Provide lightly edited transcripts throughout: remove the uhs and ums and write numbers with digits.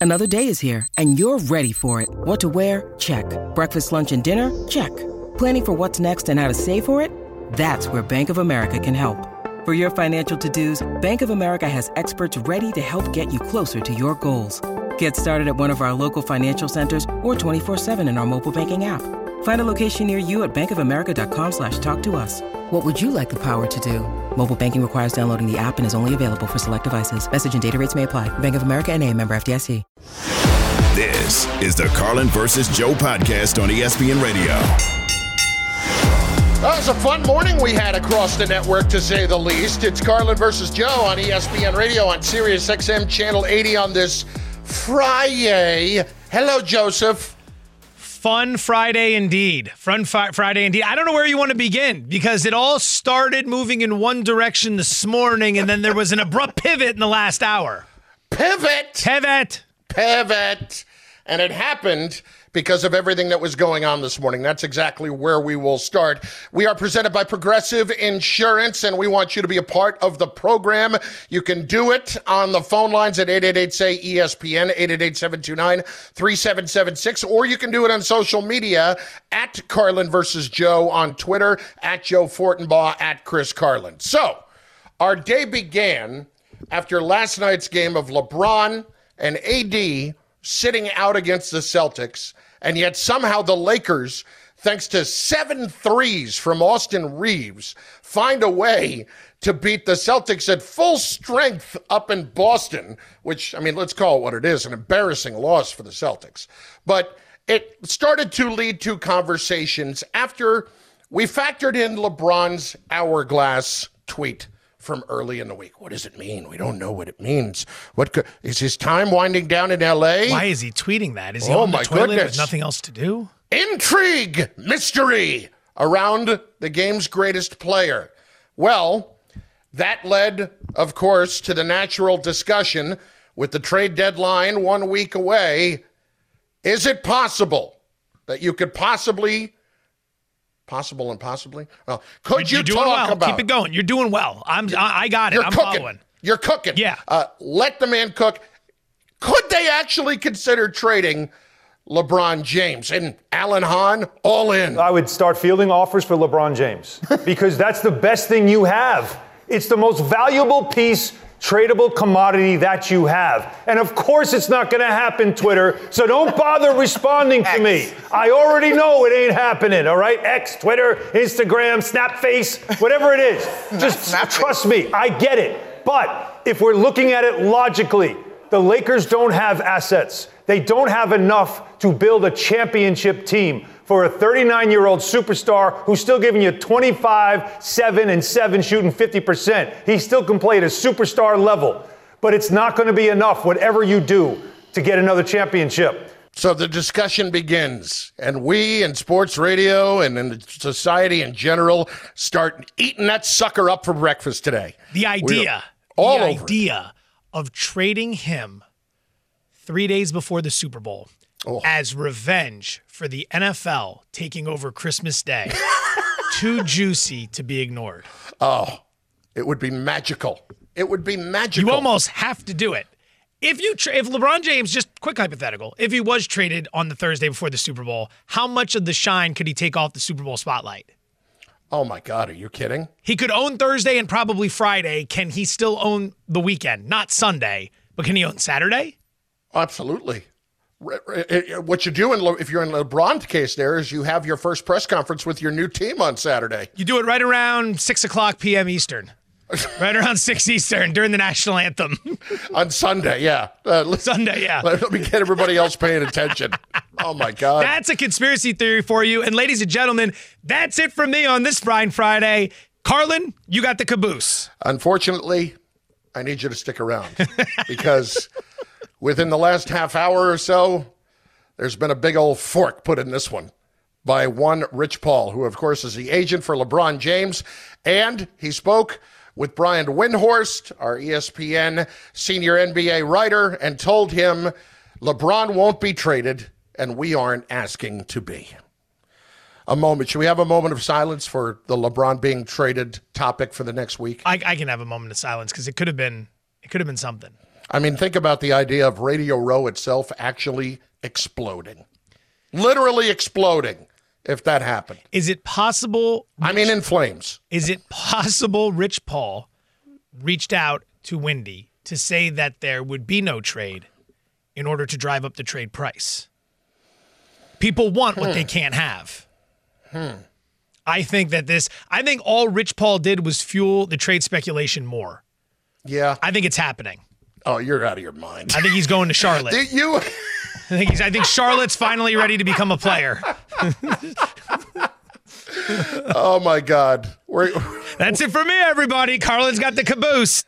Another day is here, and you're ready for it. What to wear? Check. Breakfast, lunch, and dinner? Check. Planning for what's next and how to save for it? That's where Bank of America can help. For your financial to-dos, Bank of America has experts ready to help get you closer to your goals. Get started at one of our local financial centers or 24/7 in our mobile banking app. Find a location near you at bankofamerica.com/talktous. What would you like the power to do? Mobile banking requires downloading the app and is only available for select devices. Message and data rates may apply. Bank of America N.A., member FDIC. This is the Carlin versus Joe podcast on ESPN Radio. Well, it was a fun morning we had across the network, to say the least. It's Carlin versus Joe on ESPN Radio on Sirius XM Channel 80 on this Friday. Hello, Joseph. Fun Friday indeed. Friday indeed. I don't know where you want to begin because it all started moving in one direction this morning, and then there was an abrupt pivot in the last hour. Pivot. And it happened because of everything that was going on this morning. That's exactly where we will start. We are presented by Progressive Insurance, and we want you to be a part of the program. You can do it on the phone lines at 888-SAY-ESPN, 888-729-3776, or you can do it on social media at Carlin versus Joe on Twitter, at Joe Fortenbaugh, at Chris Carlin. So, our day began after last night's game of LeBron and AD sitting out against the Celtics, and yet somehow the Lakers, thanks to 7 threes from Austin Reeves, find a way to beat the Celtics at full strength up in Boston, which, I mean, let's call it what it is, an embarrassing loss for the Celtics. But it started to lead to conversations after we factored in LeBron's hourglass tweet from early in the week. What does it mean? We don't know what it means. Is his time winding down in L.A.? Why is he tweeting that? Is he on the toilet with nothing else to do? Intrigue, mystery around the game's greatest player. Well, that led, of course, to the natural discussion with the trade deadline 1 week away. Is it possible that you could possibly? Well, could you doing talk well. about? Keep it going. You're doing well. I got it. You're I'm cooking. following. You're cooking. Yeah. Let the man cook. Could they actually consider trading LeBron James? And Alan Hahn, all in. I would start fielding offers for LeBron James because that's the best thing you have. It's the most valuable piece, tradable commodity that you have. And of course it's not going to happen, Twitter, so don't bother responding to me. I already know it ain't happening, all right? X, Twitter, Instagram, Snapface, whatever it is. Just trust me, I get it. But if we're looking at it logically, the Lakers don't have assets. They don't have enough to build a championship team for a 39-year-old superstar who's still giving you 25, 7, and 7, shooting 50%. He still can play at a superstar level. But it's not going to be enough, whatever you do, to get another championship. So the discussion begins, and we in sports radio and in society in general start eating that sucker up for breakfast today. The idea of trading him 3 days before the Super Bowl as revenge for the NFL taking over Christmas Day. Too juicy to be ignored. Oh, it would be magical. It would be magical. You almost have to do it. If LeBron James, just quick hypothetical, if he was traded on the Thursday before the Super Bowl, how much of the shine could he take off the Super Bowl spotlight? Oh, my God. Are you kidding? He could own Thursday and probably Friday. Can he still own the weekend? Not Sunday, but can he own Saturday? Absolutely. What you do, if you're in LeBron's case there, is you have your first press conference with your new team on Saturday. You do it right around 6 o'clock p.m. Eastern. Right around 6 Eastern during the national anthem. On Sunday, yeah. Sunday, yeah. Let me get everybody else paying attention. Oh, my God. That's a conspiracy theory for you. And ladies and gentlemen, that's it from me on this Fine Friday. Carlin, you got the caboose. Unfortunately, I need you to stick around because within the last half hour or so, there's been a big old fork put in this one by one Rich Paul, who, of course, is the agent for LeBron James. And he spoke with Brian Windhorst, our ESPN senior NBA writer, and told him LeBron won't be traded, and we aren't asking to be. A moment. Should we have a moment of silence for the LeBron being traded topic for the next week? I can have a moment of silence because it could have been something. I mean, think about the idea of Radio Row itself actually exploding. Literally exploding, if that happened. Is it possible? In flames. Is it possible Rich Paul reached out to Windy to say that there would be no trade in order to drive up the trade price? People want what they can't have. I think all Rich Paul did was fuel the trade speculation more. Yeah. I think it's happening. Oh, you're out of your mind. I think he's going to Charlotte. I think Charlotte's finally ready to become a player. Oh my God. That's it for me, everybody. Carlin's got the caboose.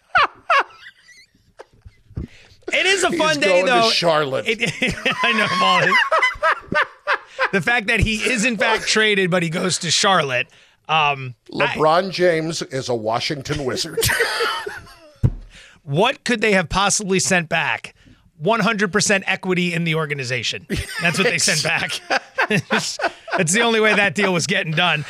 It is a fun day, though. To Charlotte. I know, Molly. The fact that he is in fact traded, but he goes to Charlotte. LeBron James is a Washington Wizard. What could they have possibly sent back? 100% equity in the organization. That's what they sent back. That's the only way that deal was getting done.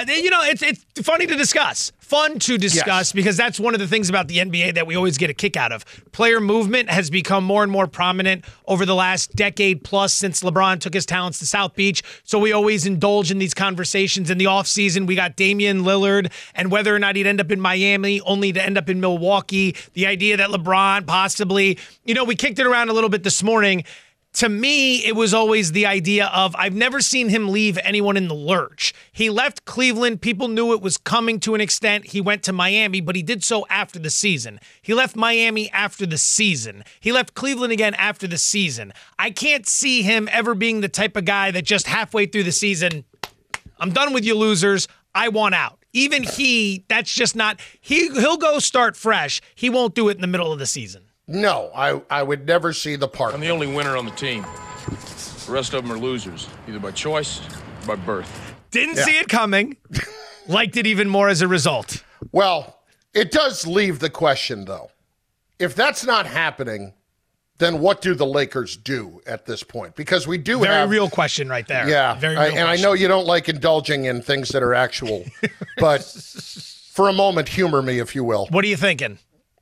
It's funny to discuss. Fun to discuss because that's one of the things about the NBA that we always get a kick out of. Player movement has become more and more prominent over the last decade plus since LeBron took his talents to South Beach. So we always indulge in these conversations. In the offseason, we got Damian Lillard and whether or not he'd end up in Miami, only to end up in Milwaukee. The idea that LeBron possibly, we kicked it around a little bit this morning. To me, it was always the idea of I've never seen him leave anyone in the lurch. He left Cleveland. People knew it was coming to an extent. He went to Miami, but he did so after the season. He left Miami after the season. He left Cleveland again after the season. I can't see him ever being the type of guy that just halfway through the season, I'm done with you losers. I want out. Even that's just not, he'll go start fresh. He won't do it in the middle of the season. No, I would never see the part. I'm the only winner on the team. The rest of them are losers, either by choice or by birth. Didn't see it coming. Liked it even more as a result. Well, it does leave the question, though. If that's not happening, then what do the Lakers do at this point? Because we do have... Very real question right there. Yeah, Very real question. I know you don't like indulging in things that are actual, but for a moment, humor me, if you will. What are you thinking?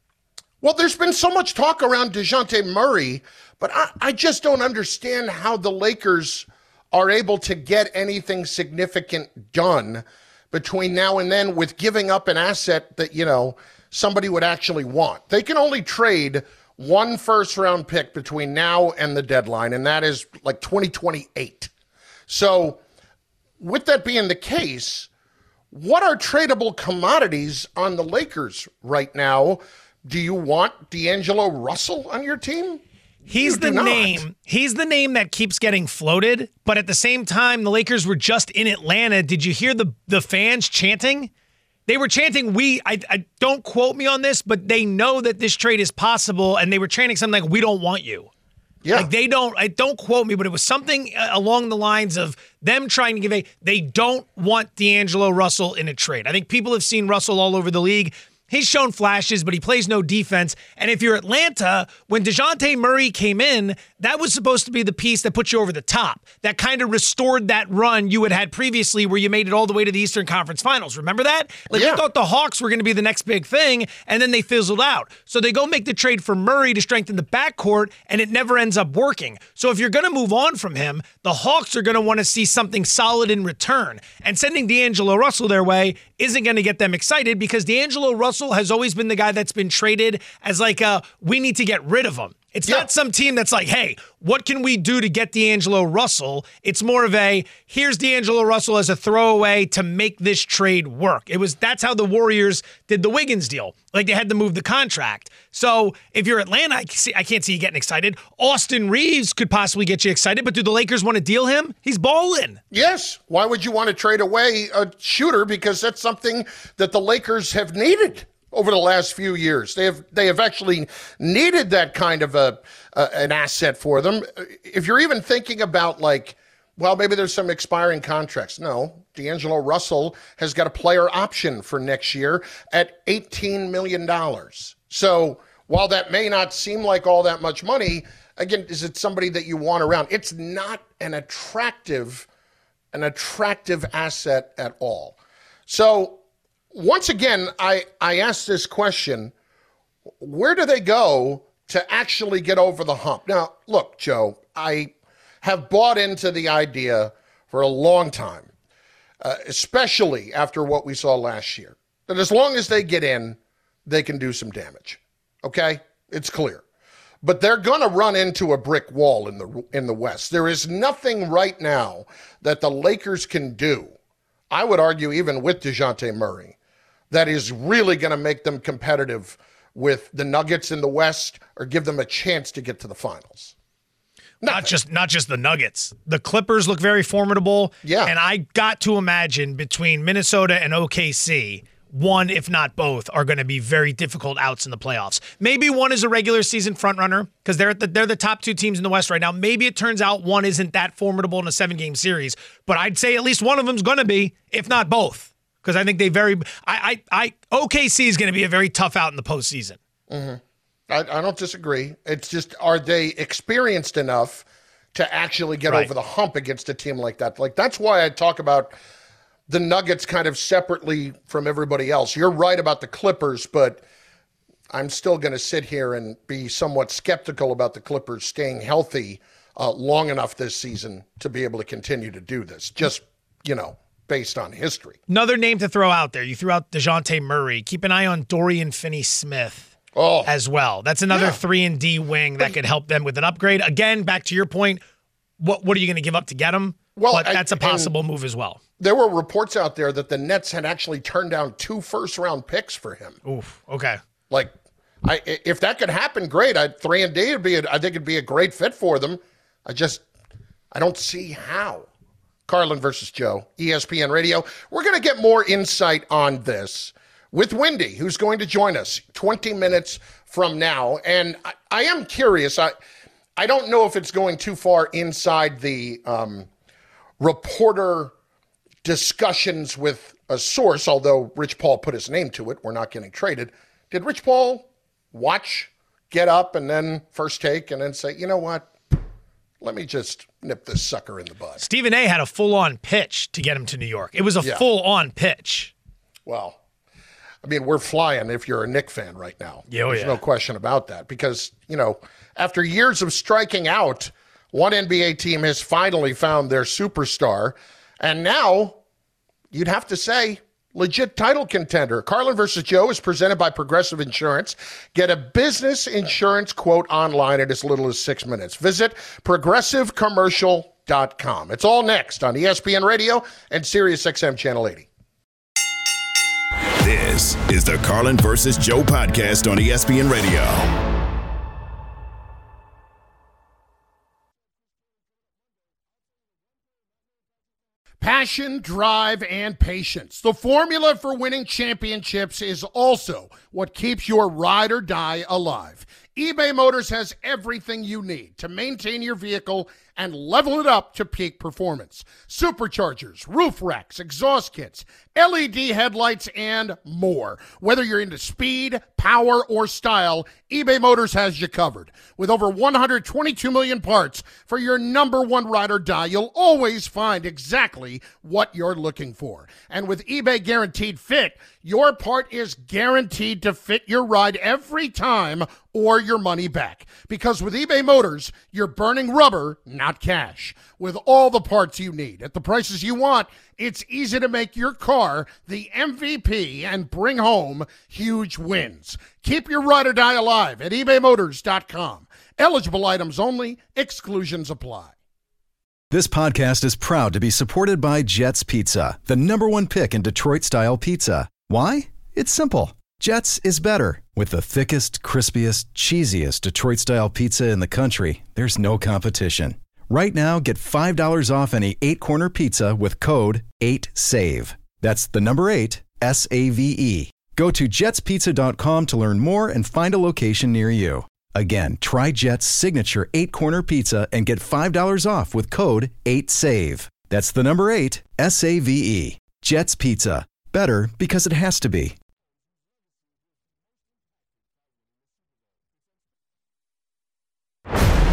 Well, there's been so much talk around DeJounte Murray, but I just don't understand how the Lakers are able to get anything significant done between now and then with giving up an asset that, somebody would actually want. They can only trade one first-round pick between now and the deadline, and that is like 2028. So with that being the case, what are tradable commodities on the Lakers right now? Do you want D'Angelo Russell on your team? He's the name. He's the name that keeps getting floated. But at the same time, the Lakers were just in Atlanta. Did you hear the fans chanting? They were chanting, I don't quote me on this, but they know that this trade is possible. And they were chanting something like, we don't want you. Yeah. Like don't quote me, but it was something along the lines of them trying to they don't want D'Angelo Russell in a trade. I think people have seen Russell all over the league. He's shown flashes, but he plays no defense. And if you're Atlanta, when DeJounte Murray came in, that was supposed to be the piece that put you over the top, that kind of restored that run you had previously where you made it all the way to the Eastern Conference Finals. Remember that? You thought the Hawks were going to be the next big thing, and then they fizzled out. So they go make the trade for Murray to strengthen the backcourt, and it never ends up working. So if you're going to move on from him, the Hawks are going to want to see something solid in return. And sending D'Angelo Russell their way isn't going to get them excited because D'Angelo Russell has always been the guy that's been traded as like we need to get rid of him. It's not some team that's like, hey, what can we do to get D'Angelo Russell? It's more of here's D'Angelo Russell as a throwaway to make this trade work. That's how the Warriors did the Wiggins deal. Like they had to move the contract. So if you're Atlanta, I can't see you getting excited. Austin Reeves could possibly get you excited, but do the Lakers want to deal him? He's balling. Yes. Why would you want to trade away a shooter? Because that's something that the Lakers have needed over the last few years. They have actually needed that kind of an asset for them. If you're even thinking about maybe there's some expiring contracts. No, D'Angelo Russell has got a player option for next year at $18 million. So while that may not seem like all that much money, again, is it somebody that you want around? It's not an attractive asset at all. So once again, I ask this question, where do they go to actually get over the hump. Now, look, Joe, I have bought into the idea for a long time, especially after what we saw last year, that as long as they get in, they can do some damage. Okay? It's clear. But they're going to run into a brick wall in the West. There is nothing right now that the Lakers can do, I would argue even with DeJounte Murray, that is really going to make them competitive with the Nuggets in the West or give them a chance to get to the finals. Not just the Nuggets. The Clippers look very formidable. Yeah. And I got to imagine between Minnesota and OKC, one, if not both, are going to be very difficult outs in the playoffs. Maybe one is a regular season frontrunner because they're the top two teams in the West right now. Maybe it turns out one isn't that formidable in a 7-game series, but I'd say at least one of them's going to be, if not both, because I think OKC is going to be a very tough out in the postseason. Mm-hmm. I don't disagree. It's just, are they experienced enough to actually get over the hump against a team like that? Like, that's why I talk about the Nuggets kind of separately from everybody else. You're right about the Clippers, but I'm still going to sit here and be somewhat skeptical about the Clippers staying healthy long enough this season to be able to continue to do this, just, based on history. Another name to throw out there. You threw out DeJounte Murray. Keep an eye on Dorian Finney-Smith as well. That's another 3-and-D wing that could help them with an upgrade. Again, back to your point, what are you going to give up to get him? Well, but that's a possible move as well. There were reports out there that the Nets had actually turned down 2 first-round picks for him. Oof, okay. Like, if that could happen, great. 3-and-D I think it'd be a great fit for them. I don't see how. Carlin versus Joe, ESPN Radio. We're going to get more insight on this with Wendy, who's going to join us 20 minutes from now. And I am curious. I don't know if it's going too far inside the reporter discussions with a source, although Rich Paul put his name to it. We're not getting traded. Did Rich Paul get up and then first take and then say, you know what? Let me just nip this sucker in the bud. Stephen A. had a full-on pitch to get him to New York. It was a full-on pitch. Well, I mean, we're flying if you're a Knicks fan right now. There's no question about that. Because, after years of striking out, one NBA team has finally found their superstar. And now, you'd have to say, legit title contender. Carlin versus Joe is presented by Progressive Insurance. Get a business insurance quote online in as little as 6 minutes. Visit progressivecommercial.com. It's all next on ESPN Radio and SiriusXM Channel 80. This is the Carlin versus Joe podcast on ESPN Radio. Passion, drive, and patience. The formula for winning championships is also what keeps your ride or die alive. eBay Motors has everything you need to maintain your vehicle and level it up to peak performance. Superchargers, roof racks, exhaust kits, LED headlights, and more. Whether you're into speed, power, or style, eBay Motors has you covered. With over 122 million parts for your number one ride or die, you'll always find exactly what you're looking for. And with eBay Guaranteed Fit, your part is guaranteed to fit your ride every time or your money back. Because with eBay Motors, you're burning rubber, not cash. With all the parts you need at the prices you want, it's easy to make your car the MVP and bring home huge wins. Keep your ride or die alive at ebaymotors.com. Eligible items only. Exclusions apply. This podcast is proud to be supported by Jets Pizza, the #1 pick in Detroit-style pizza. Why? It's simple. Jets is better. With the thickest, crispiest, cheesiest Detroit-style pizza in the country, there's no competition. Right now, get $5 off any 8-corner pizza with code 8SAVE. That's the number 8, S-A-V-E. Go to jetspizza.com to learn more and find a location near you. Again, try Jet's signature 8-corner pizza and get $5 off with code 8SAVE. That's the number 8, S-A-V-E. Jet's Pizza. Better because it has to be.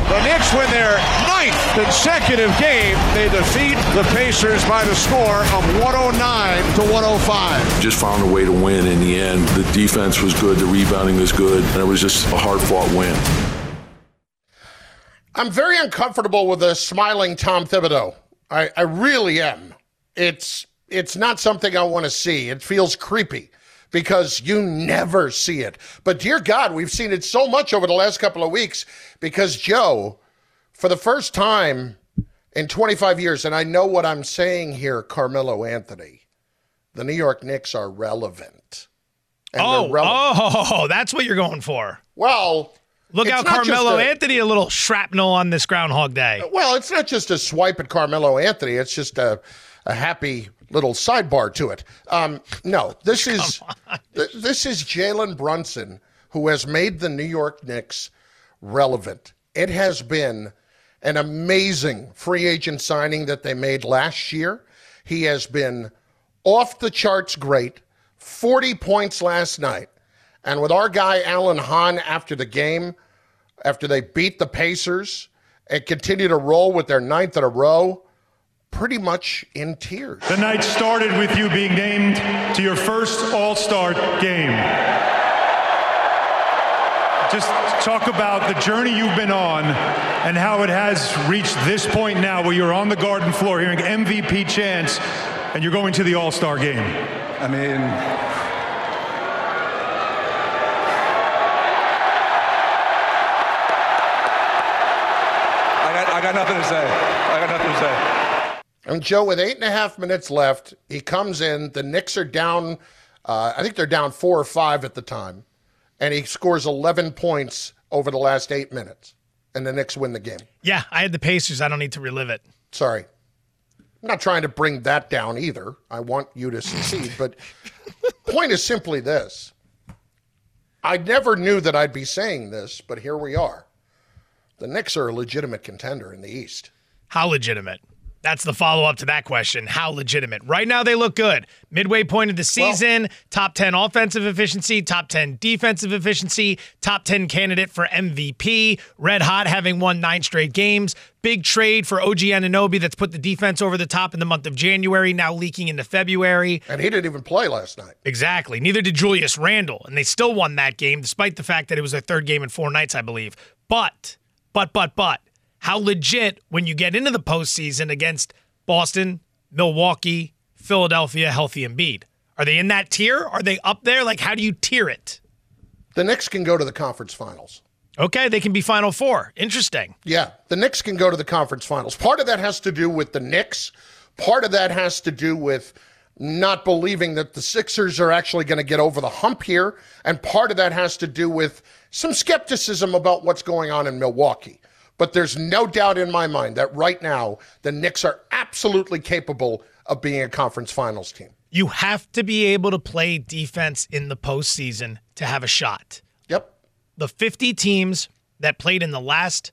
The Knicks win their 9th consecutive game. They defeat the Pacers by the score of 109-105. Just found a way to win in the end. The defense was good, the rebounding was good, and it was just a hard-fought win. I'm very uncomfortable with the smiling Tom Thibodeau. I really am. It's not something I want to see. It feels creepy because you never see it. But dear God, we've seen it so much over the last couple of weeks because Joe, for the first time in 25 years, and I know what I'm saying here, Carmelo Anthony, the New York Knicks are relevant. Oh, that's what you're going for. Well, look out, Carmelo Anthony, a little shrapnel on this Groundhog Day. Well, it's not just a swipe at Carmelo Anthony. It's just a happy little sidebar to it. No, this is Jalen Brunson, who has made the New York Knicks relevant. It has been an amazing free agent signing that they made last year. He has been off the charts great, 40 points last night. And with our guy Alan Hahn after the game, after they beat the Pacers and continue to roll with their 9th in a row, pretty much in tears. The night started with you being named to your first All-Star game. Just talk about the journey you've been on and how it has reached this point now where you're on the Garden floor hearing MVP chants and you're going to the All-Star game. I mean, I got nothing to say. And Joe, with 8.5 minutes left, he comes in. The Knicks are down. I think they're down 4 or 5 at the time. And he scores 11 points over the last 8 minutes. And the Knicks win the game. Yeah, I had the Pacers. I don't need to relive it. Sorry. I'm not trying to bring that down either. I want you to succeed. But point is simply this. I never knew that I'd be saying this, but here we are. The Knicks are a legitimate contender in the East. How legitimate? That's the follow-up to that question. How legitimate? Right now, they look good. Midway point of the season, top 10 offensive efficiency, top 10 defensive efficiency, top 10 candidate for MVP, red hot, having won 9 straight games. Big trade for OG Anunoby that's put the defense over the top in the month of January, now leaking into February. And he didn't even play last night. Exactly. Neither did Julius Randle, and they still won that game, despite the fact that it was their 3rd game in 4 nights, I believe. But, how legit when you get into the postseason against Boston, Milwaukee, Philadelphia, healthy Embiid? Are they in that tier? Are they up there? Like, how do you tier it? The Knicks can go to the conference finals. Okay, they can be Final Four. Interesting. Yeah, the Knicks can go to the conference finals. Part of that has to do with the Knicks. Part of that has to do with not believing that the Sixers are actually going to get over the hump here. And part of that has to do with some skepticism about what's going on in Milwaukee. But there's no doubt in my mind that right now, the Knicks are absolutely capable of being a conference finals team. You have to be able to play defense in the postseason to have a shot. Yep. The 50 teams that played in the last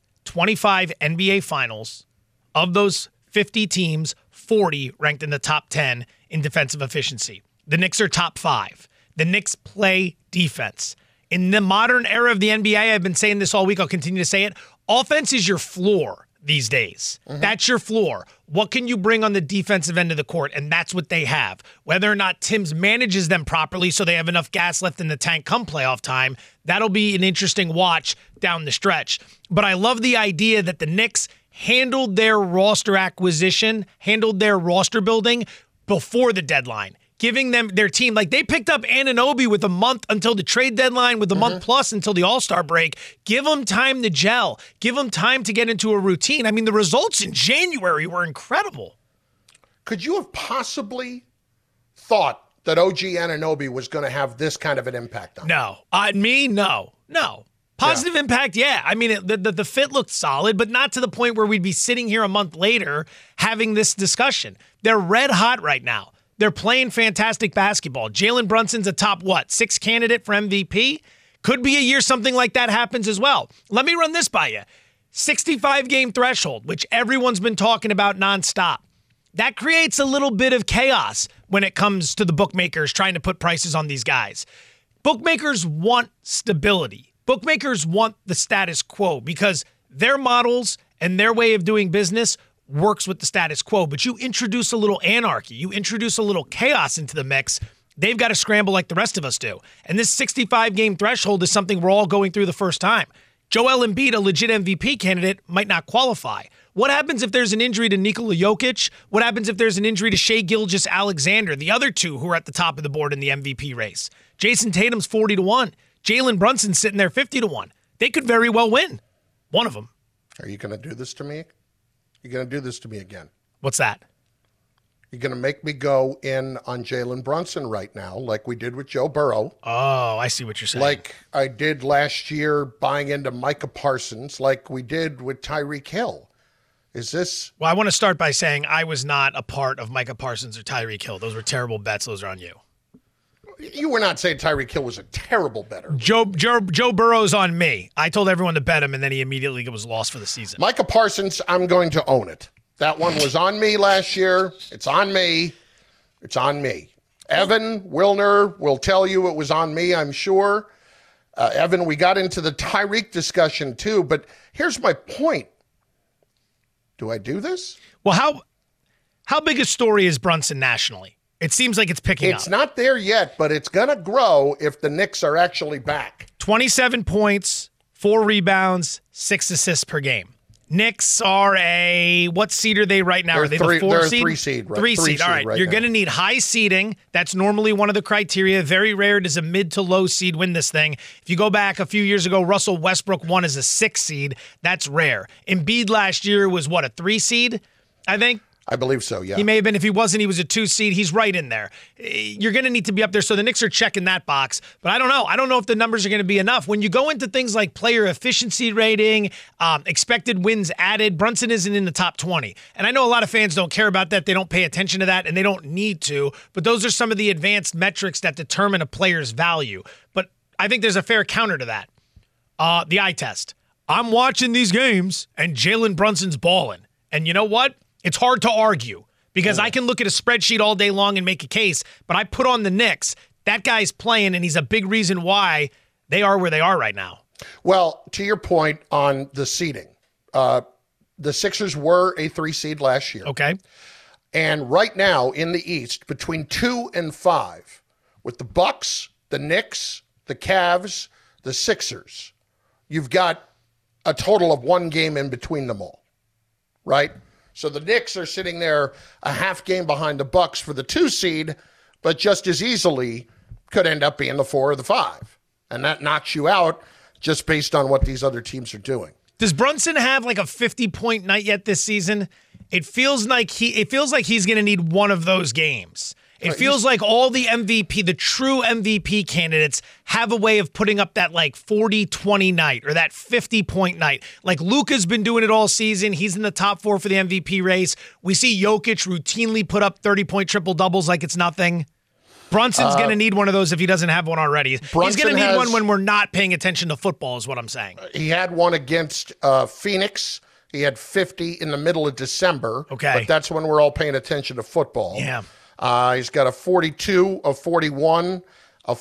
25 NBA finals, of those 50 teams, 40 ranked in the top 10 in defensive efficiency. The Knicks are top 5. The Knicks play defense. In the modern era of the NBA, I've been saying this all week, I'll continue to say it, offense is your floor these days. Mm-hmm. That's your floor. What can you bring on the defensive end of the court? And that's what they have. Whether or not Tibbs manages them properly so they have enough gas left in the tank come playoff time, that'll be an interesting watch down the stretch. But I love the idea that the Knicks handled their roster acquisition, handled their roster building before the deadline, giving them their team, like they picked up Anunoby with a month until the trade deadline, with a month plus until the All-Star break. Give them time to gel. Give them time to get into a routine. I mean, the results in January were incredible. Could you have possibly thought that OG Anunoby was going to have this kind of an impact on you? No. Positive impact, yeah. I mean, the fit looked solid, but not to the point where we'd be sitting here a month later having this discussion. They're red hot right now. They're playing fantastic basketball. Jalen Brunson's a top, 6 candidate for MVP? Could be a year something like that happens as well. Let me run this by you. 65-game threshold, which everyone's been talking about nonstop. That creates a little bit of chaos when it comes to the bookmakers trying to put prices on these guys. Bookmakers want stability. Bookmakers want the status quo because Their models and their way of doing business works with the status quo, but you introduce a little anarchy, you introduce a little chaos into the mix, they've got to scramble like the rest of us do. And this 65-game threshold is something we're all going through the first time. Joel Embiid, a legit MVP candidate, might not qualify. What happens if there's an injury to Nikola Jokic? What happens if there's an injury to Shai Gilgeous-Alexander, the other two who are at the top of the board in the MVP race? Jason Tatum's 40-1. Jalen Brunson's sitting there 50-1. They could very well win. One of them. Are you going to do this to me? You're going to do this to me again. What's that? You're going to make me go in on Jalen Brunson right now, like we did with Joe Burrow. Oh, I see what you're saying. Like I did last year buying into Micah Parsons, like we did with Tyreek Hill. Is this? Well, I want to start by saying I was not a part of Micah Parsons or Tyreek Hill. Those were terrible bets. Those are on you. You were not saying Tyreek Hill was a terrible bettor. Joe Burrow's on me. I told everyone to bet him, and then he immediately was lost for the season. Micah Parsons, I'm going to own it. That one was on me last year. It's on me. It's on me. Evan Wilner will tell you it was on me, I'm sure. Evan, we got into the Tyreek discussion too, but here's my point. Do I do this? Well, how big a story is Brunson nationally? It seems like it's picking up. It's not there yet, but it's going to grow if the Knicks are actually back. 27 points, 4 rebounds, 6 assists per game. Knicks are what seed are they right now? Are they the 4 seed? They're a 3 seed, right? 3 seed. All right. You're going to need high seeding. That's normally one of the criteria. Very rare does a mid to low seed win this thing. If you go back a few years ago, Russell Westbrook won as a 6 seed. That's rare. Embiid last year was a 3 seed, I think? I believe so, yeah. He may have been. If he wasn't, he was a 2 seed. He's right in there. You're going to need to be up there. So the Knicks are checking that box. But I don't know. I don't know if the numbers are going to be enough. When you go into things like player efficiency rating, expected wins added, Brunson isn't in the top 20. And I know a lot of fans don't care about that. They don't pay attention to that, and they don't need to. But those are some of the advanced metrics that determine a player's value. But I think there's a fair counter to that. The eye test. I'm watching these games, and Jalen Brunson's balling. And you know what? It's hard to argue because I can look at a spreadsheet all day long and make a case, but I put on the Knicks. That guy's playing, and he's a big reason why they are where they are right now. Well, to your point on the seeding, the Sixers were a 3 seed last year. Okay. And right now in the East, between 2 and 5, with the Bucks, the Knicks, the Cavs, the Sixers, you've got a total of 1 game in between them all, right? So the Knicks are sitting there a half game behind the Bucks for the 2 seed, but just as easily could end up being the 4 or the 5. And that knocks you out just based on what these other teams are doing. Does Brunson have like a 50-point night yet this season? It feels like he's going to need one of those games. It feels like all the MVP, the true MVP candidates have a way of putting up that like 40-20 night or that 50-point night. Like Luka's been doing it all season. He's in the top 4 for the MVP race. We see Jokic routinely put up 30-point triple-doubles like it's nothing. Brunson's going to need one of those if he doesn't have one already. He's going to need one when we're not paying attention to football is what I'm saying. He had one against Phoenix. He had 50 in the middle of December. Okay. But that's when we're all paying attention to football. Yeah. He's got a 42, a 41, a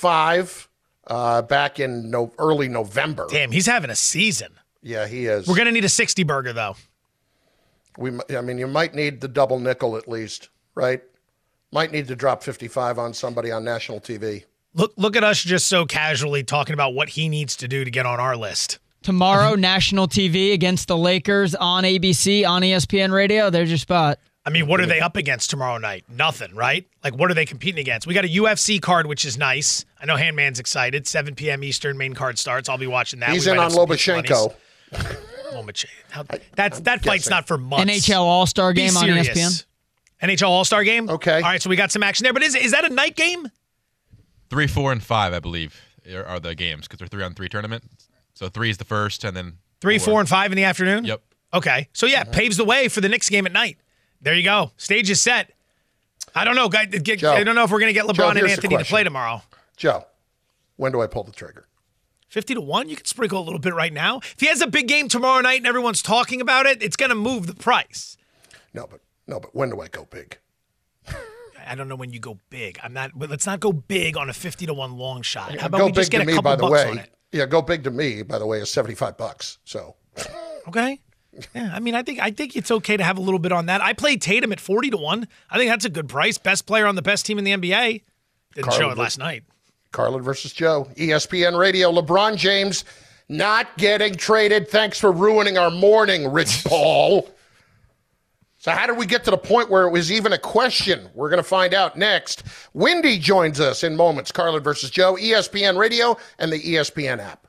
45 back in early November. Damn, he's having a season. Yeah, he is. We're going to need a 60-burger, though. You might need the double nickel at least, right? Might need to drop 55 on somebody on national TV. Look at us just so casually talking about what he needs to do to get on our list. Tomorrow, national TV against the Lakers on ABC, on ESPN Radio. There's your spot. I mean, what are they up against tomorrow night? Nothing, right? Like, what are they competing against? We got a UFC card, which is nice. I know Handman's excited. 7 p.m. Eastern, main card starts. I'll be watching that. He's in on Lomachenko. That fight's not for months. NHL All-Star game on ESPN. NHL All-Star game? Okay. All right, so we got some action there. But is that a night game? 3, 4, and 5, I believe, are the games because they're 3-on-3 tournament. So 3 is the first, and then 3, 4, and 5 in the afternoon? Yep. Okay. So, yeah, paves the way for the Knicks game at night. There you go. Stage is set. I don't know, guys. I don't know if we're going to get LeBron and Anthony to play tomorrow. Joe, when do I pull the trigger? 50-1? You can sprinkle a little bit right now. If he has a big game tomorrow night and everyone's talking about it, it's going to move the price. No, but when do I go big? I don't know when you go big. But let's not go big on a 50-1 long shot. How about go we just big get to a me, couple by the bucks way. on it? Yeah, go big to me, by the way, is $75. So Okay. Yeah, I mean, I think it's okay to have a little bit on that. I played Tatum at 40-1. I think that's a good price. Best player on the best team in the NBA. Didn't show it last night. Carlin versus Joe, ESPN Radio. LeBron James not getting traded. Thanks for ruining our morning, Rich Paul. So how did we get to the point where it was even a question? We're going to find out next. Wendy joins us in moments. Carlin versus Joe, ESPN Radio, and the ESPN app.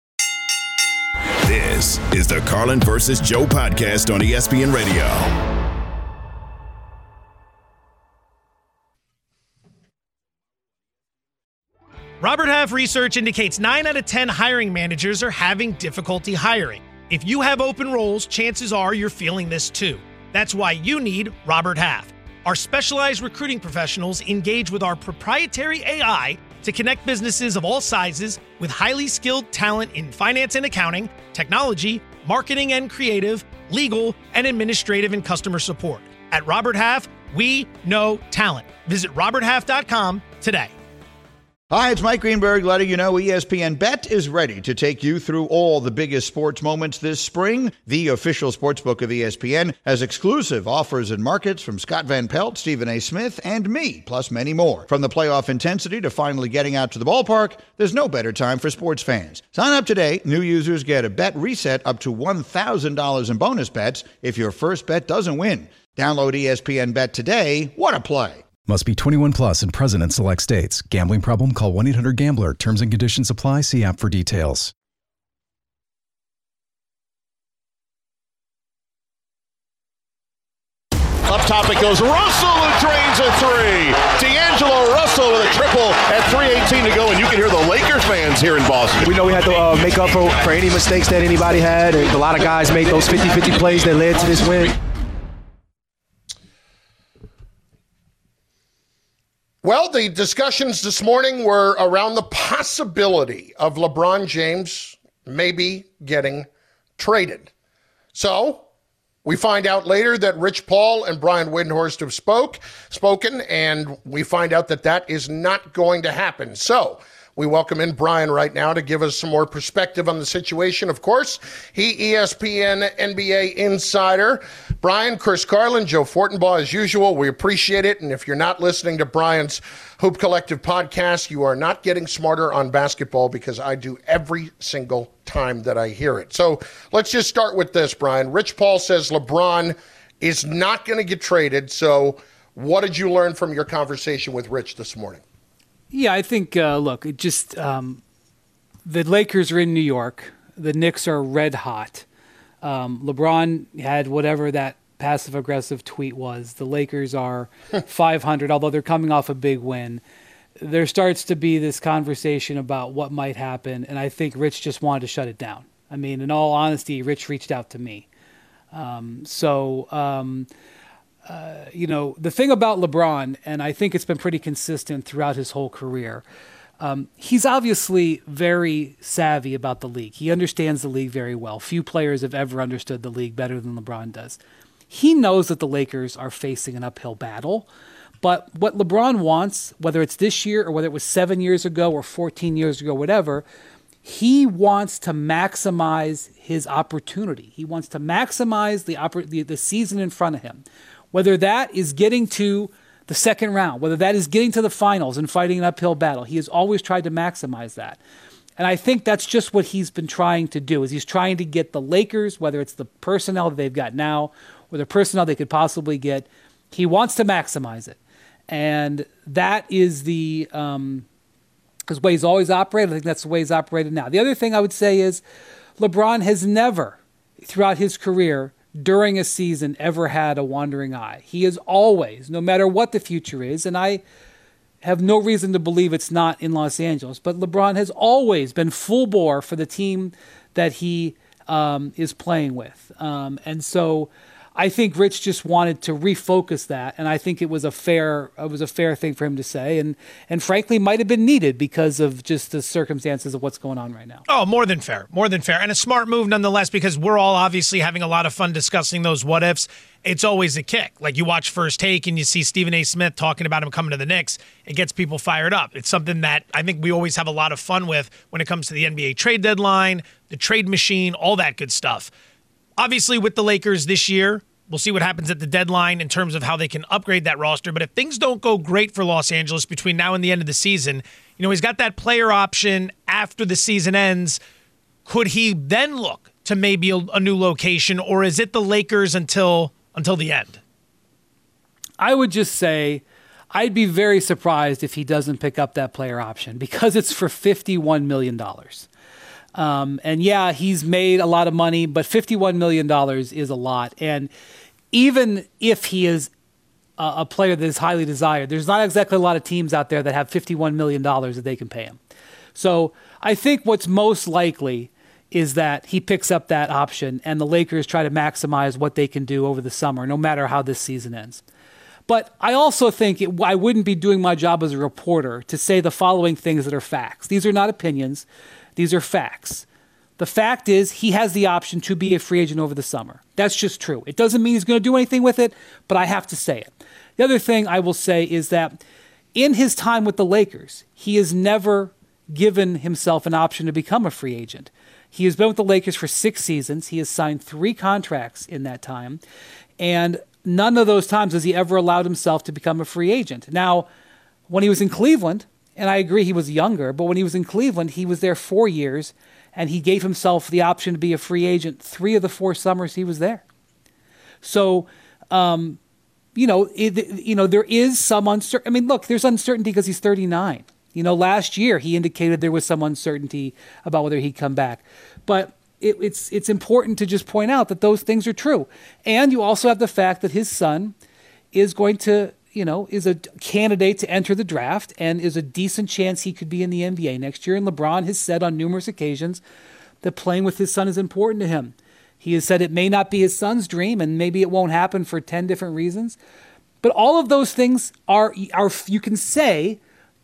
This is the Carlin versus Joe podcast on ESPN Radio. Robert Half research indicates 9 out of 10 hiring managers are having difficulty hiring. If you have open roles, chances are you're feeling this too. That's why you need Robert Half. Our specialized recruiting professionals engage with our proprietary AI to connect businesses of all sizes with highly skilled talent in finance and accounting, technology, marketing and creative, legal, and administrative and customer support. At Robert Half, we know talent. Visit roberthalf.com today. Hi, it's Mike Greenberg letting you know ESPN Bet is ready to take you through all the biggest sports moments this spring. The official sportsbook of ESPN has exclusive offers and markets from Scott Van Pelt, Stephen A. Smith, and me, plus many more. From the playoff intensity to finally getting out to the ballpark, there's no better time for sports fans. Sign up today. New users get a bet reset up to $1,000 in bonus bets if your first bet doesn't win. Download ESPN Bet today. What a play. Must be 21 plus and present in select states. Gambling problem? Call 1-800-GAMBLER. Terms and conditions apply. See app for details. Up top it goes. Russell who drains a three. D'Angelo Russell with a triple at 3:18 to go, and you can hear the Lakers fans here in Boston. We know we had to make up for any mistakes that anybody had, and a lot of guys made those 50-50 plays that led to this win. Well, the discussions this morning were around the possibility of LeBron James maybe getting traded. So we find out later that Rich Paul and Brian Windhorst have spoken, and we find out that that is not going to happen. So we welcome in Brian right now to give us some more perspective on the situation. Of course, he ESPN NBA insider. Brian, Chris Carlin, Joe Fortenbaugh, as usual. We appreciate it. And if you're not listening to Brian's Hoop Collective podcast, you are not getting smarter on basketball, because I do every single time that I hear it. So let's just start with this, Brian. Rich Paul says LeBron is not going to get traded. So what did you learn from your conversation with Rich this morning? Yeah, I think, look, it just the Lakers are in New York. The Knicks are red hot. LeBron had whatever that passive-aggressive tweet was. The Lakers are 500, although they're coming off a big win. There starts to be this conversation about what might happen, and I think Rich just wanted to shut it down. I mean, in all honesty, Rich reached out to me. You know, the thing about LeBron, and I think it's been pretty consistent throughout his whole career, he's obviously very savvy about the league. He understands the league very well. Few players have ever understood the league better than LeBron does. He knows that the Lakers are facing an uphill battle, but what LeBron wants, whether it's this year or whether it was 7 years ago or 14 years ago, whatever, he wants to maximize his opportunity. He wants to maximize the season in front of him. Whether that is getting to the second round, whether that is getting to the finals and fighting an uphill battle, he has always tried to maximize that. And I think that's just what he's been trying to do, is he's trying to get the Lakers, whether it's the personnel that they've got now or the personnel they could possibly get, he wants to maximize it. And that is the way he's always operated. I think that's the way he's operated now. The other thing I would say is LeBron has never, throughout his career, during a season, ever had a wandering eye. He is always, no matter what the future is, and I have no reason to believe it's not in Los Angeles, but LeBron has always been full bore for the team that he is playing with. And so I think Rich just wanted to refocus that, and I think it was a fair thing for him to say, and frankly might have been needed because of just the circumstances of what's going on right now. Oh, more than fair, and a smart move nonetheless, because we're all obviously having a lot of fun discussing those what ifs. It's always a kick. Like, you watch First Take and you see Stephen A. Smith talking about him coming to the Knicks. It gets people fired up. It's something that I think we always have a lot of fun with when it comes to the NBA trade deadline, the trade machine, all that good stuff. obviously with the Lakers this year, we'll see what happens at the deadline in terms of how they can upgrade that roster. But if things don't go great for Los Angeles between now and the end of the season, he's got that player option after the season ends. Could he then look to maybe a new location, or is it the Lakers until the end? I would just say I'd be very surprised if he doesn't pick up that player option because it's for $51 million. And yeah, he's made a lot of money, but $51 million is a lot. And even if he is a player that is highly desired, there's not exactly a lot of teams out there that have $51 million that they can pay him. So I think what's most likely is that he picks up that option and the Lakers try to maximize what they can do over the summer, no matter how this season ends. But I also think I wouldn't be doing my job as a reporter to say the following things that are facts. These are not opinions. These are facts. The fact is he has the option to be a free agent over the summer. That's just true. It doesn't mean he's going to do anything with it, but I have to say it. The other thing I will say is that in his time with the Lakers, he has never given himself an option to become a free agent. He has been with the Lakers for 6 seasons. He has signed 3 contracts in that time, and none of those times has he ever allowed himself to become a free agent. Now, when he was in Cleveland, and I agree he was younger, but when he was in Cleveland, he was there 4 years, and he gave himself the option to be a free agent 3 of the 4 summers he was there. So, there is some uncertainty. I mean, look, there's uncertainty because he's 39. Last year he indicated there was some uncertainty about whether he'd come back. But it's important to just point out that those things are true. And you also have the fact that his son is going to, is a candidate to enter the draft and is a decent chance he could be in the NBA next year. And LeBron has said on numerous occasions that playing with his son is important to him. He has said it may not be his son's dream and maybe it won't happen for 10 different reasons. But all of those things are you can say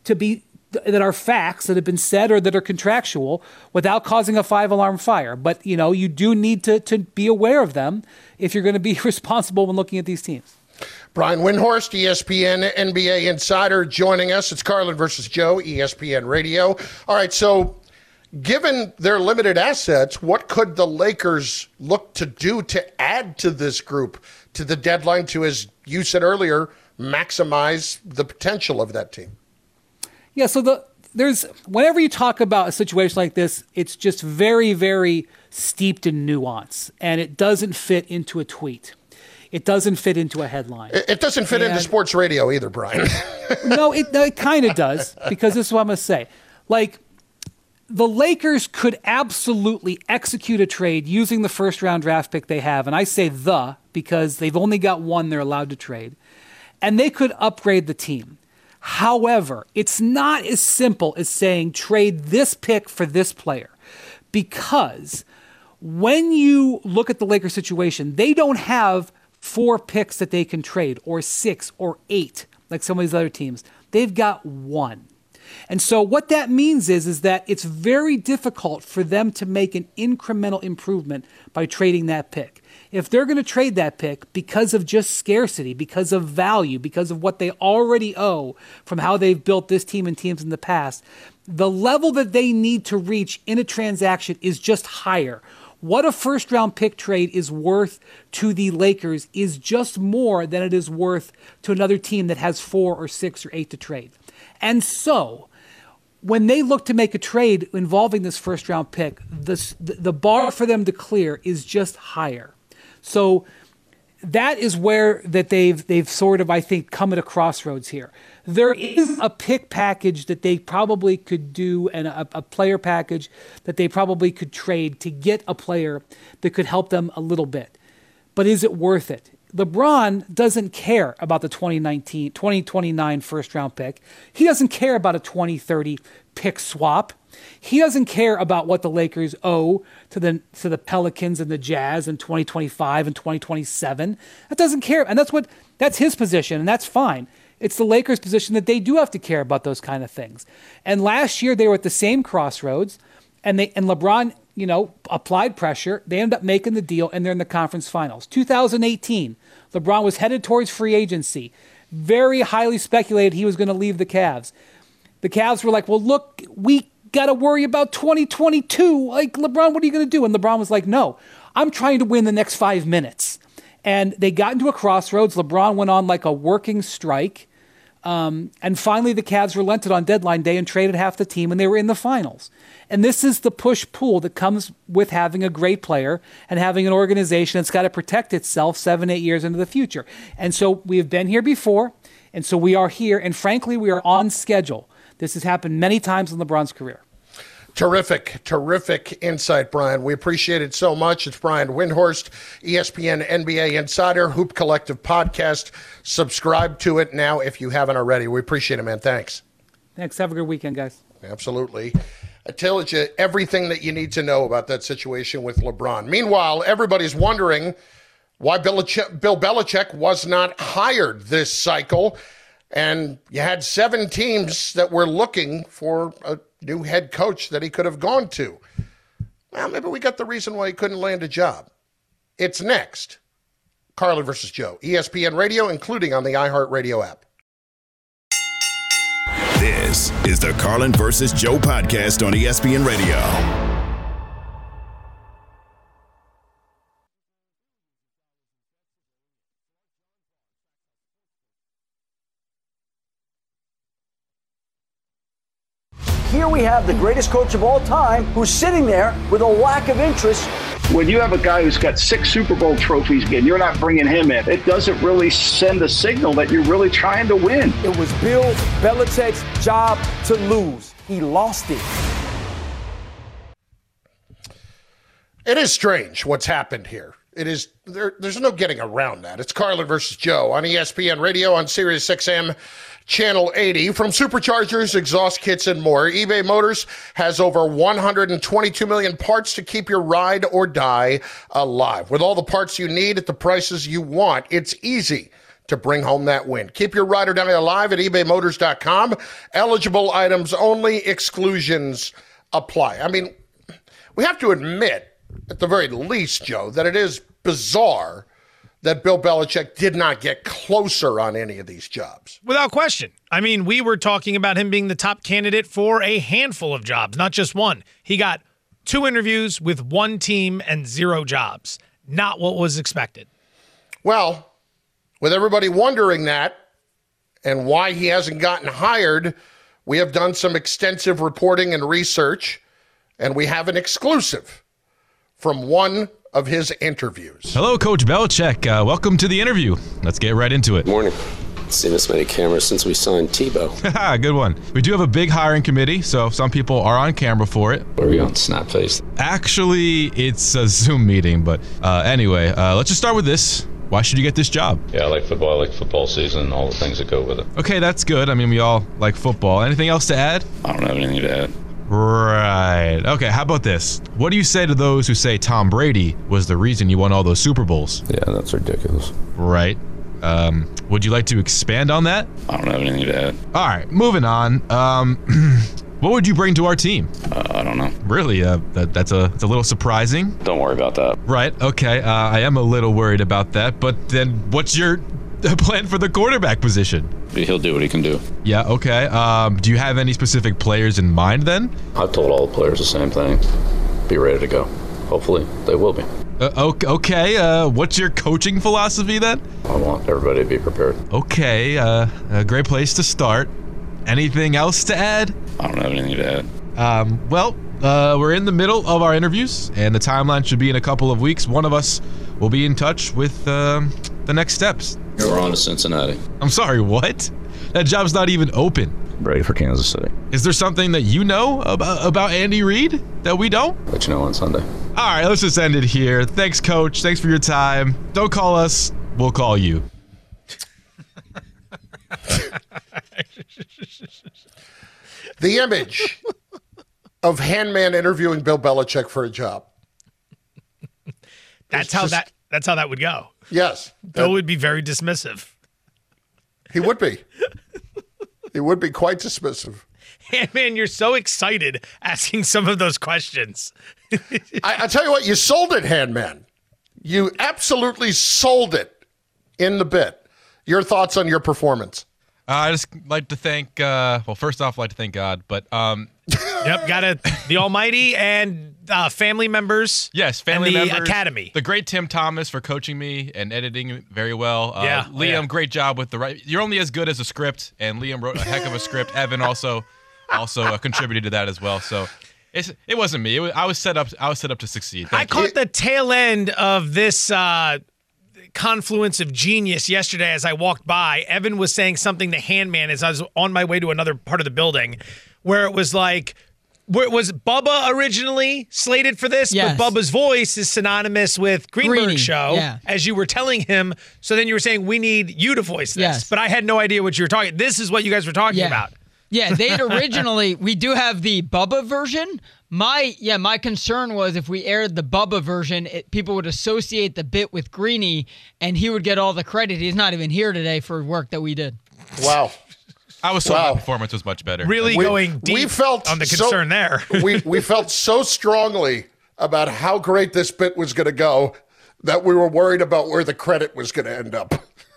that are facts that have been said or that are contractual without causing a 5-alarm fire. But, you do need to be aware of them if you're going to be responsible when looking at these teams. Brian Windhorst, ESPN NBA insider, joining us. It's Carlin versus Joe, ESPN Radio. All right, so given their limited assets, what could the Lakers look to do to add to this group to the deadline to, as you said earlier, maximize the potential of that team? Yeah, so whenever you talk about a situation like this, it's just very, very steeped in nuance, and it doesn't fit into a tweet. It doesn't fit into a headline. It doesn't fit into sports radio either, Brian. No, it kind of does, because this is what I'm going to say. Like, the Lakers could absolutely execute a trade using the first-round draft pick they have, and I say because they've only got one they're allowed to trade, and they could upgrade the team. However, it's not as simple as saying trade this pick for this player, because when you look at the Lakers situation, they don't have 4 picks that they can trade, or 6 or 8 like some of these other teams. They've got 1. And so what that means is that it's very difficult for them to make an incremental improvement by trading that pick. If they're going to trade that pick because of just scarcity, because of value, because of what they already owe from how they've built this team and teams in the past, the level that they need to reach in a transaction is just higher. What a first-round pick trade is worth to the Lakers is just more than it is worth to another team that has 4 or 6 or 8 to trade. And so, when they look to make a trade involving this first-round pick, the bar for them to clear is just higher. So that is where that they've sort of, I think, come at a crossroads here. There is a pick package that they probably could do, and a player package that they probably could trade to get a player that could help them a little bit. But is it worth it? LeBron doesn't care about the 2029 first-round pick. He doesn't care about a 2030 pick swap. He doesn't care about what the Lakers owe to the Pelicans and the Jazz in 2025 and 2027. That doesn't care, and that's his position, and that's fine. It's the Lakers' position that they do have to care about those kind of things. And last year they were at the same crossroads, and LeBron, applied pressure. They ended up making the deal, and they're in the conference finals. 2018, LeBron was headed towards free agency. Very highly speculated he was going to leave the Cavs. The Cavs were like, well, look, we got to worry about 2022. Like, LeBron, what are you going to do? And LeBron was like, no, I'm trying to win the next 5 minutes. And they got into a crossroads. LeBron went on like a working strike. And finally, the Cavs relented on deadline day and traded half the team, and they were in the finals. And this is the push-pull that comes with having a great player and having an organization that's got to protect itself 7-8 years into the future. And so we have been here before, and so we are here. And frankly, we are on schedule. This has happened many times in LeBron's career. Terrific insight, Brian. We appreciate it so much. It's Brian Windhorst, ESPN NBA Insider, Hoop Collective podcast. Subscribe to it now if you haven't already. We appreciate it, man. Thanks. Thanks. Have a good weekend, guys. Absolutely. I told you everything that you need to know about that situation with LeBron. Meanwhile, everybody's wondering why Bill Belichick was not hired this cycle. And you had 7 teams that were looking for a new head coach that he could have gone to. Well, maybe we got the reason why he couldn't land a job. It's next. Carlin versus Joe, ESPN Radio, including on the iHeartRadio app. This is the Carlin versus Joe podcast on ESPN Radio. Here we have the greatest coach of all time who's sitting there with a lack of interest. When you have a guy who's got 6 Super Bowl trophies and you're not bringing him in, it doesn't really send a signal that you're really trying to win. It was Bill Belichick's job to lose. He lost it. It is strange what's happened here. It is there's no getting around that. It's Carlin versus Joe on ESPN Radio on Sirius XM Channel 80. From superchargers, exhaust kits, and more, eBay Motors has over 122 million parts to keep your ride or die alive. With all the parts you need at the prices you want, it's easy to bring home that win. Keep your ride or die alive at ebaymotors.com. Eligible items only. Exclusions apply. I mean, we have to admit, at the very least, Joe, that it is bizarre that Bill Belichick did not get closer on any of these jobs. Without question. I mean, we were talking about him being the top candidate for a handful of jobs, not just one. He got 2 interviews with 1 team and 0 jobs. Not what was expected. Well, with everybody wondering that and why he hasn't gotten hired, we have done some extensive reporting and research, and we have an exclusive from one of his interviews. Hello, Coach Belichick. Welcome to the interview. Let's get right into it. Morning. Seen this many cameras since we signed Tebow. Good one. We do have a big hiring committee, so some people are on camera for it. Are we on Snapface? Actually, it's a Zoom meeting, but anyway, let's just start with this. Why should you get this job? Yeah, I like football season, all the things that go with it. Okay, that's good. I mean, we all like football. Anything else to add? I don't have anything to add. Right. Okay, how about this? What do you say to those who say Tom Brady was the reason you won all those Super Bowls? Yeah, that's ridiculous. Right. Would you like to expand on that? I don't have anything to add. All right, moving on. What would you bring to our team? I don't know. Really? That's a little surprising. Don't worry about that. Right. Okay. I am a little worried about that. But then, what's your plan for the quarterback position? He'll do what he can do. Yeah. Okay. Do you have any specific players in mind then? I've told all the players the same thing. Be ready to go. Hopefully, they will be. Okay. What's your coaching philosophy then? I want everybody to be prepared. Okay. A great place to start. Anything else to add? I don't have anything to add. We're in the middle of our interviews, and the timeline should be in a couple of weeks. One of us will be in touch with the next steps. We're on to Cincinnati. I'm sorry, what? That job's not even open. Ready for Kansas City. Is there something that you know about Andy Reid that we don't? Let you know on Sunday. All right, let's just end it here. Thanks, Coach. Thanks for your time. Don't call us. We'll call you. The image of Handman interviewing Bill Belichick for a job. That's how that would go. Yes. Bill would be very dismissive. He would be. He would be quite dismissive. Handman, you're so excited asking some of those questions. I tell you what, you sold it, Handman. You absolutely sold it in the bit. Your thoughts on your performance? I just like to thank, first off, I'd like to thank God, but Yep, the Almighty and family members. Yes, family and the members. Academy. The great Tim Thomas for coaching me and editing very well. Liam, great job with You're only as good as a script, and Liam wrote a heck of a script. Evan also contributed to that as well. So it wasn't me. I was set up to succeed. I caught the tail end of this confluence of genius yesterday as I walked by. Evan was saying something to Handman as I was on my way to another part of the building, where it was like, was Bubba originally slated for this? Yes. But Bubba's voice is synonymous with Greenberg's show, yeah. as you were telling him. So then you were saying, we need you to voice this. Yes. But I had no idea what you were talking. This is what you guys were talking about. Yeah, they'd originally, we do have the Bubba version. My concern was if we aired the Bubba version, people would associate the bit with Greeny, and he would get all the credit. He's not even here today for work that we did. Wow. I was told my performance was much better. Really going deep on the concern there. we felt so strongly about how great this bit was going to go that we were worried about where the credit was going to end up.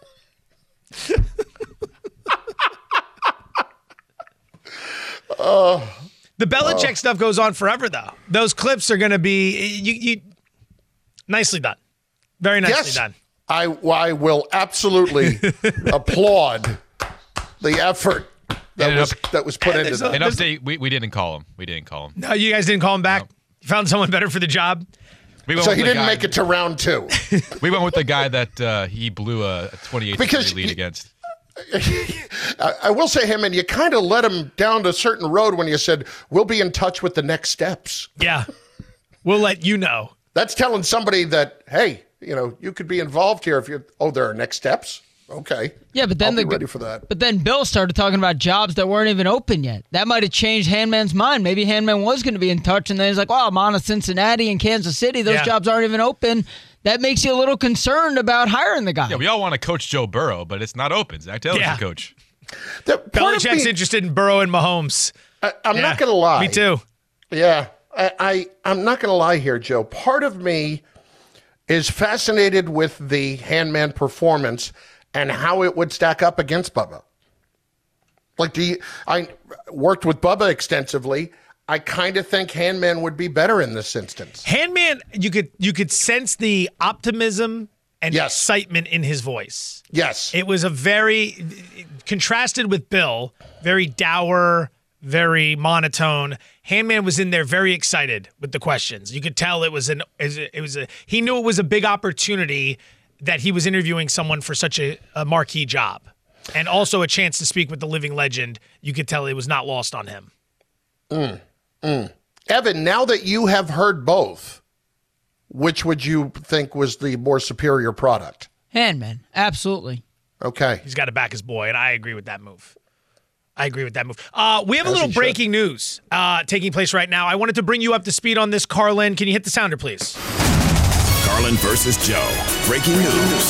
The Belichick stuff goes on forever, though. Those clips are going to be you nicely done. Very nicely done. I will absolutely applaud the effort that was put into that. An update, we didn't call him. We didn't call him. No, you guys didn't call him back? No. You found someone better for the job? So he didn't make it to round 2. We went with the guy that he blew a 28-3 lead against. I will say, him, and you kind of led him down a certain road when you said, we'll be in touch with the next steps. Yeah. We'll let you know. That's telling somebody that, hey, you could be involved here if there are next steps. Okay. Yeah, but then I'll be ready for that. But then Bill started talking about jobs that weren't even open yet. That might have changed Handman's mind. Maybe Handman was going to be in touch, and then he's like, "Oh, I'm on to Cincinnati and Kansas City. Those jobs aren't even open." That makes you a little concerned about hiring the guy. Yeah, we all want to coach Joe Burrow, but it's not open. Zach Taylor's the coach. Belichick's interested in Burrow and Mahomes. I'm not going to lie. Me too. Yeah, I'm not going to lie here, Joe. Part of me is fascinated with the Handman performance and how it would stack up against Bubba. I worked with Bubba extensively. I kind of think Handman would be better in this instance. Handman, you could sense the optimism and excitement in his voice. Yes. It was a very, contrasted with Bill, very dour, very monotone. Handman was in there very excited with the questions. You could tell he knew it was a big opportunity that he was interviewing someone for such a marquee job. And also a chance to speak with the living legend. You could tell it was not lost on him. Evan, now that you have heard both, which would you think was the more superior product? Handman, absolutely. Okay. He's got to back his boy, and I agree with that move. We have a little breaking news taking place right now. I wanted to bring you up to speed on this, Carlin. Can you hit the sounder, please? Carlin versus Joe. Breaking news.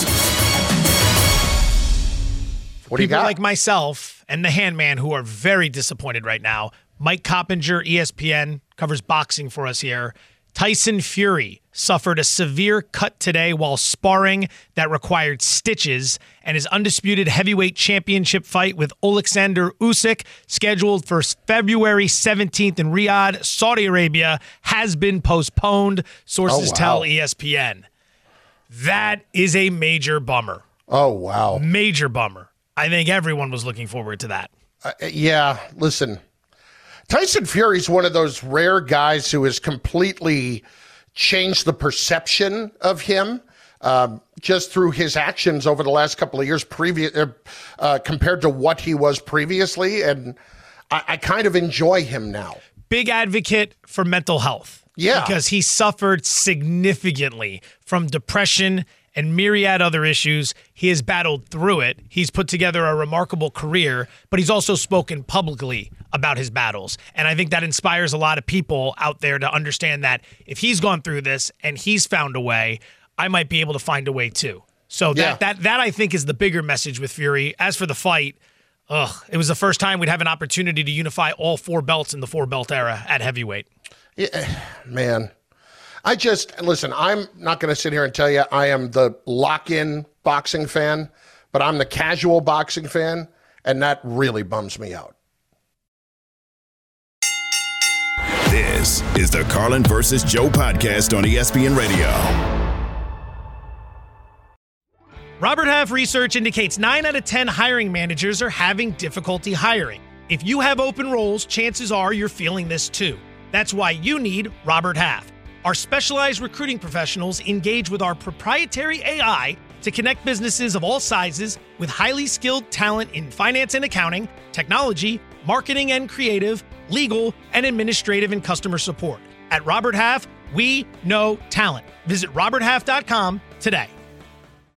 What do you got? People like myself and the Handman who are very disappointed right now. Mike Coppinger, ESPN, covers boxing for us here. Tyson Fury suffered a severe cut today while sparring that required stitches, and his undisputed heavyweight championship fight with Alexander Usyk, scheduled for February 17th in Riyadh, Saudi Arabia, has been postponed, sources tell ESPN. That is a major bummer. Oh, wow. Major bummer. I think everyone was looking forward to that. Yeah, listen. Tyson Fury's one of those rare guys who has completely changed the perception of him just through his actions over the last couple of years compared to what he was previously. And I kind of enjoy him now. Big advocate for mental health. Yeah. Because he suffered significantly from depression and myriad other issues. He has battled through it. He's put together a remarkable career, but he's also spoken publicly about his battles. And I think that inspires a lot of people out there to understand that if he's gone through this and he's found a way, I might be able to find a way too. So that I think is the bigger message with Fury. As for the fight, it was the first time we'd have an opportunity to unify all 4 belts in the 4-belt era at heavyweight. Yeah, man. Listen, I'm not going to sit here and tell you I am the lock-in boxing fan, but I'm the casual boxing fan, and that really bums me out. This is the Carlin versus Joe podcast on ESPN Radio. Robert Half research indicates 9 out of 10 hiring managers are having difficulty hiring. If you have open roles, chances are you're feeling this too. That's why you need Robert Half. Our specialized recruiting professionals engage with our proprietary AI to connect businesses of all sizes with highly skilled talent in finance and accounting, technology, marketing and creative, legal, and administrative and customer support. At Robert Half, we know talent. Visit roberthalf.com today.